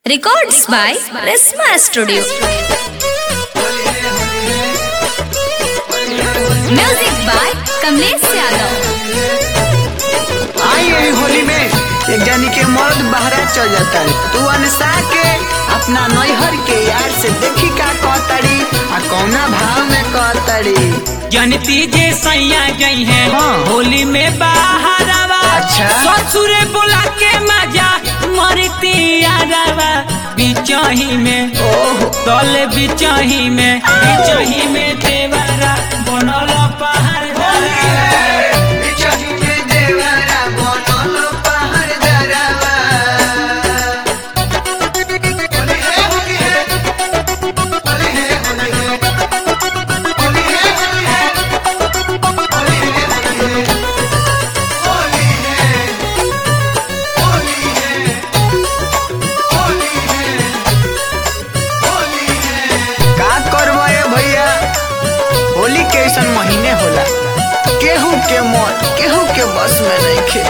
Records by Resma Studio. Music by Kamlesh Yadav. आई यही होली में एक जानी के मर्द बहरा चल जाता है, तू अनसा के अपना नैहर के यार से देखी का कहतड़ी आ कौना भाव में कहतड़ी। जनती जे सैया गई है हाँ। होली में बाहर आवा। अच्छा। ससुरे बोला के मजा मरती यारवा बिचाही में तले बिचाही में देवरा बनल पहाड़ महीने होला केहू के मन केहू के बस में नहीं खे।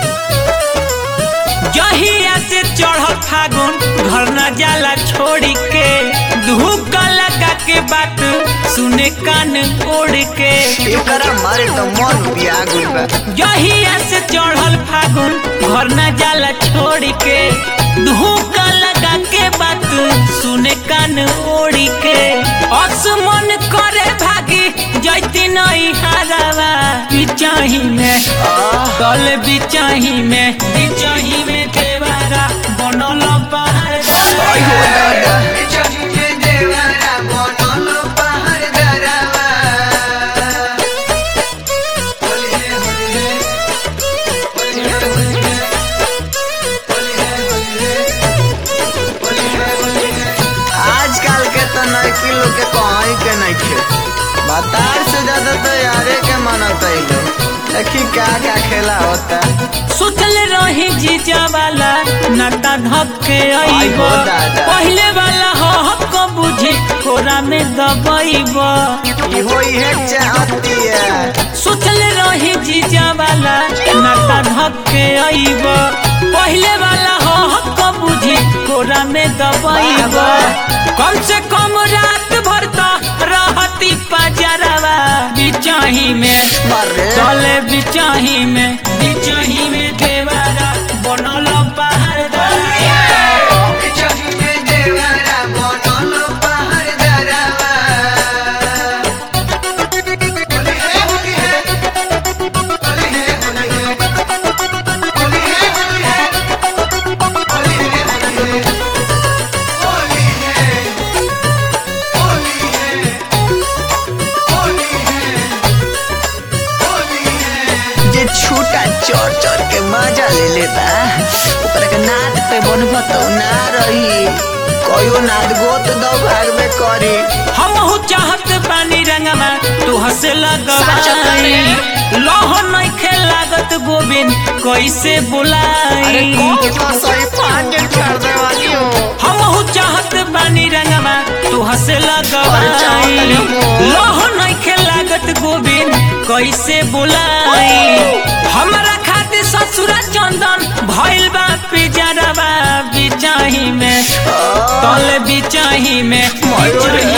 जहिया से चढ़ल फागुन घर न जाला छोड़ के धूप लगा के बात सुने कान ओढ़ के एकरा मारे तो मन बियागुल बा। जहिया से चढ़ल फागुन घर न जाला छोड़ के धूप लगा के बात सुने कान ओढ़ के असमन करे भागी जैती नहीं हारावा बिचाही में तल बिचाही में देवरा बनल पहाड़ आजकल के तो नैकी लोग के कहीं के नहीं खे, बतार से ज्यादा तो यारे के मनता ही लोग। देखी क्या क्या खेला होता। सोचल रही जीजा वाला नाता धक्के आईब हो दादा। पहले वाला हक बुझी कोरा में दबाईब इहो इहे चाहती है। सोचल रही जीजा वाला नाता धक्के आईब पहले वाला हक बुझी कोरा में दबाईब कम से कम रात भर तो रहती पजरवा बिचाही में चले बिचाही में देवरा बनल पहाड़ छूटा चोर चोर के मजा ले लेता ओकरा के नाद पे बनबो तो ना रही कोयो नाद गोत दो भाग में करी। हमहू चाहत पानी रंगमा तू हंसे लगवाई लोह नहीं खे लागत गोविंद कैसे बुलाई हमहू चाहत पानी रंगमा तू हंसे लगवाई लोह नहीं खे लागत गोविंद कैसे बुलाई हमरा खातिर ससुरा चंदन भइल बा पिजरवा बिचाही में तल बिचाही में